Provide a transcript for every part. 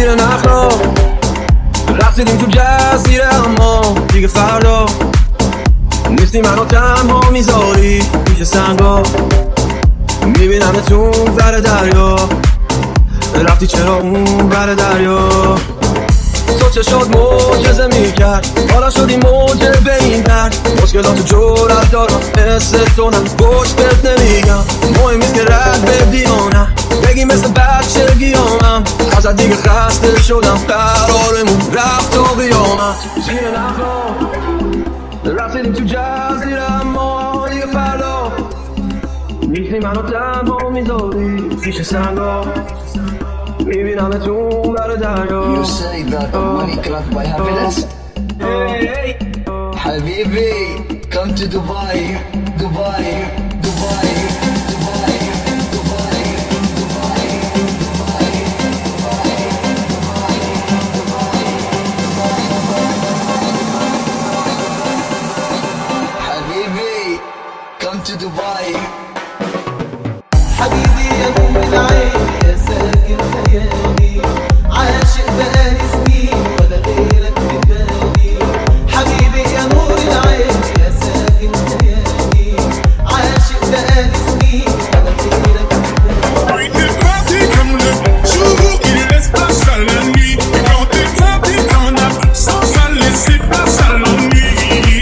زیر نخلا رفتیدیم تو جزیره اما دیگه فردا نیستی منو تنها میذاری پیش سنگا میبینم تو ور دریا رفتی چرا اون ور دریا تو چه شد معجزه میکرد حالا شدی موجه به این درد مشکلاتو جورت دارم مثل تو نه پشتت نمیگم مهم نیست که رد بدی یا نه بگی مثل بچه گیامم ازت دیگه خسته شدم قرارمون رفت تا قیامت زیر نخلا رفتیدیم تو جزیره اما دیگه فردا نیستی منو تنها میذاری پیش سنگا میبینم تو بر دریا You say that money cannot buy happiness? Hey, حبيبي come to Dubai Dubai Dubai Dubai Dubai حبيبي come to Dubai حبيبي يا نور العين يا ساكن خيالي عاشق بقالي سنين ولا غيرك في بالي حبيبي يا نور العين يا ساكن خيالي عاشق بقالي سنين ولا غيرك في بالي Quand t'es parti comme le jour où il laisse passer la nuit. Quand t'es parti comme la sans ça laisser passer la nuit.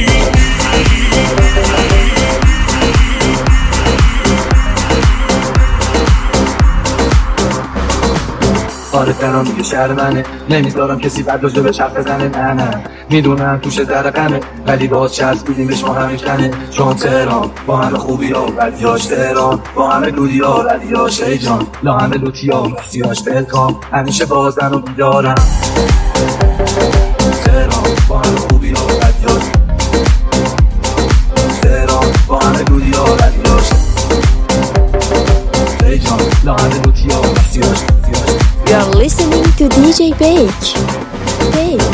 آره تهران دیگه شهر منه نمیذارم کسی بد راجع به حرف بزنه نه میدونم توش ذره غمه ولی باز چسبیدیمش ما همه کنه چون تهران با همه خوبی ها بدیاش تهران با همه دودی ها ردیاش ای جان لا همه لوتی ها سیاش پلکام همیشه بازن و بیدارم تهران با همه خوبی ها بدیاش تهران با همه دودی ها ردیاش ای جان لا همه لوتی ها سیاش You're listening to DJ Bake.